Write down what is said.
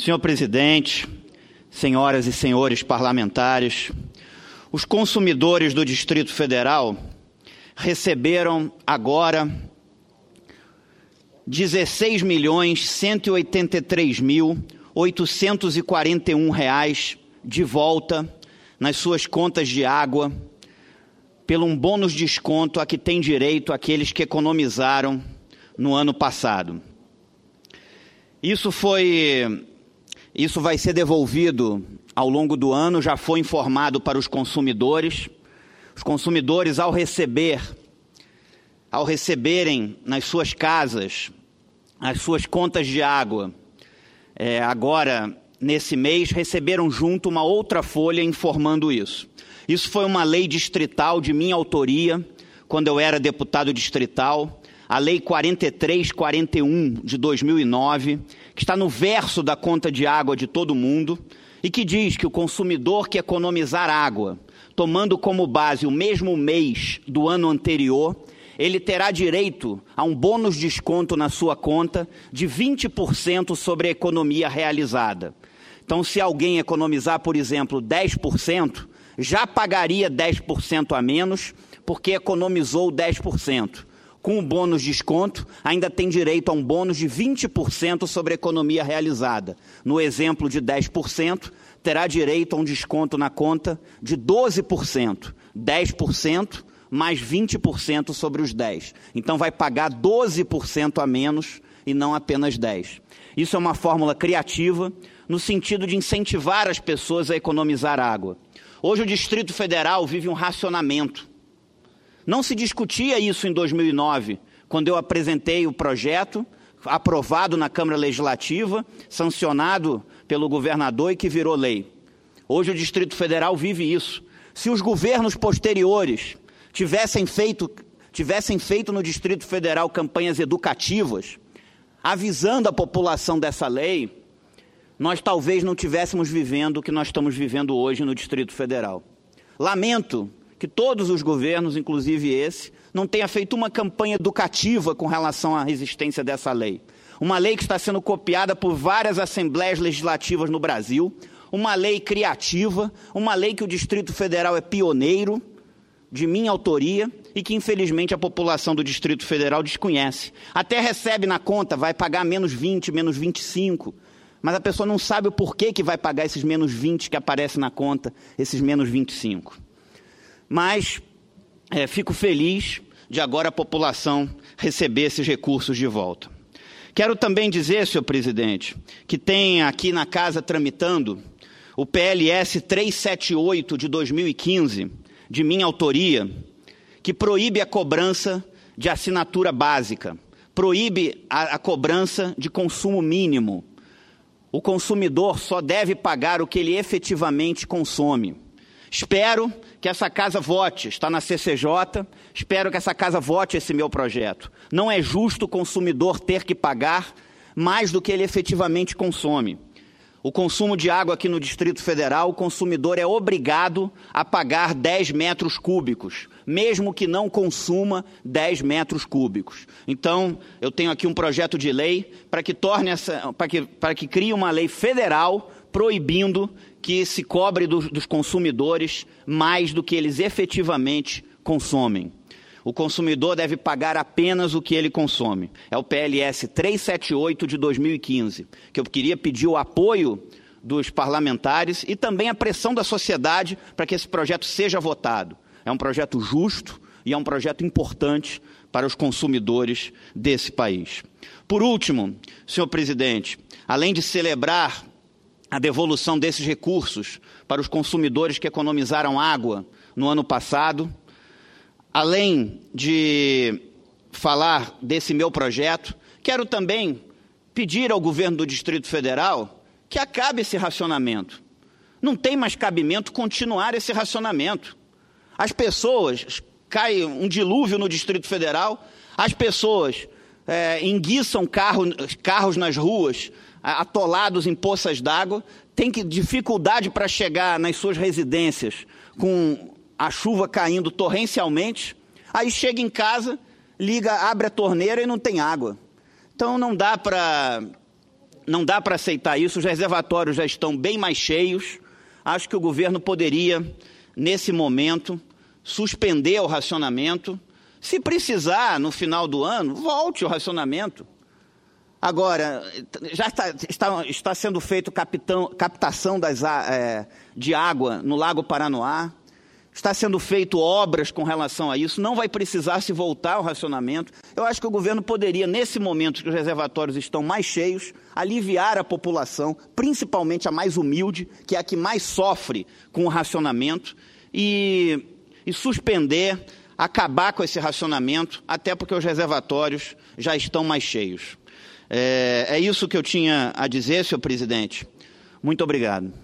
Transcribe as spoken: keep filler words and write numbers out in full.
Senhor presidente, senhoras e senhores parlamentares, os consumidores do Distrito Federal receberam agora dezesseis milhões cento e oitenta e três mil oitocentos e quarenta e um reais de volta nas suas contas de água pelo um bônus de desconto a que tem direito aqueles que economizaram no ano passado. Isso foi, isso vai ser devolvido ao longo do ano, já foi informado para os consumidores. Os consumidores, ao receber, ao receberem nas suas casas as suas contas de água, é, agora, nesse mês, receberam junto uma outra folha informando isso. Isso foi uma lei distrital de minha autoria, quando eu era deputado distrital, a Lei quarenta e três quarenta e um de dois mil e nove, que está no verso da conta de água de todo mundo, e que diz que o consumidor que economizar água, tomando como base o mesmo mês do ano anterior, ele terá direito a um bônus de desconto na sua conta de vinte por cento sobre a economia realizada. Então, se alguém economizar, por exemplo, dez por cento, já pagaria dez por cento a menos, porque economizou dez por cento. Com o bônus de desconto, ainda tem direito a um bônus de vinte por cento sobre a economia realizada. No exemplo de dez por cento, terá direito a um desconto na conta de doze por cento. dez por cento mais vinte por cento sobre os dez por cento. Então, vai pagar doze por cento a menos e não apenas dez por cento. Isso é uma fórmula criativa no sentido de incentivar as pessoas a economizar água. Hoje, o Distrito Federal vive um racionamento. Não se discutia isso em dois mil e nove, quando eu apresentei o projeto, aprovado na Câmara Legislativa, sancionado pelo governador e que virou lei. Hoje o Distrito Federal vive isso. Se os governos posteriores tivessem feito, tivessem feito no Distrito Federal campanhas educativas, avisando a população dessa lei, nós talvez não estivéssemos vivendo o que nós estamos vivendo hoje no Distrito Federal. Lamento que todos os governos, inclusive esse, não tenha feito uma campanha educativa com relação à existência dessa lei. Uma lei que está sendo copiada por várias assembleias legislativas no Brasil, uma lei criativa, uma lei que o Distrito Federal é pioneiro, de minha autoria, e que infelizmente a população do Distrito Federal desconhece. Até recebe na conta, vai pagar menos vinte, menos vinte e cinco, mas a pessoa não sabe o porquê que vai pagar esses menos vinte que aparecem na conta, esses menos vinte e cinco. Mas é, fico feliz de agora a população receber esses recursos de volta. Quero também dizer, senhor presidente, que tem aqui na casa tramitando o P L S trezentos e setenta e oito de dois mil e quinze, de minha autoria, que proíbe a cobrança de assinatura básica, proíbe a, a cobrança de consumo mínimo. O consumidor só deve pagar o que ele efetivamente consome. Espero que essa casa vote, está na C C J, espero que essa casa vote esse meu projeto. Não é justo o consumidor ter que pagar mais do que ele efetivamente consome. O consumo de água aqui no Distrito Federal, o consumidor é obrigado a pagar dez metros cúbicos, mesmo que não consuma dez metros cúbicos. Então, eu tenho aqui um projeto de lei para que torne essa, para que, para que crie uma lei federal proibindo que se cobre dos, dos consumidores mais do que eles efetivamente consomem. O consumidor deve pagar apenas o que ele consome. É o P L S trezentos e setenta e oito de dois mil e quinze, que eu queria pedir o apoio dos parlamentares e também a pressão da sociedade para que esse projeto seja votado. É um projeto justo e é um projeto importante para os consumidores desse país. Por último, senhor presidente, além de celebrar a devolução desses recursos para os consumidores que economizaram água no ano passado, além de falar desse meu projeto, quero também pedir ao governo do Distrito Federal que acabe esse racionamento. Não tem mais cabimento continuar esse racionamento. As pessoas, cai um dilúvio no Distrito Federal, as pessoas é, enguiçam carro, carros nas ruas, atolados em poças d'água, têm que, dificuldade para chegar nas suas residências com a chuva caindo torrencialmente, aí chega em casa, liga, abre a torneira e não tem água. Então não dá para não dá para aceitar isso, os reservatórios já estão bem mais cheios. Acho que o governo poderia, nesse momento, suspender o racionamento. Se precisar, no final do ano, volte o racionamento. Agora, já está, está, está sendo feito capitão, captação das, é, de água no Lago Paranoá, está sendo feito obras com relação a isso, não vai precisar se voltar ao racionamento. Eu acho que o governo poderia, nesse momento que os reservatórios estão mais cheios, aliviar a população, principalmente a mais humilde, que é a que mais sofre com o racionamento, e, e suspender, acabar com esse racionamento, até porque os reservatórios já estão mais cheios. É, é isso que eu tinha a dizer, senhor presidente. Muito obrigado.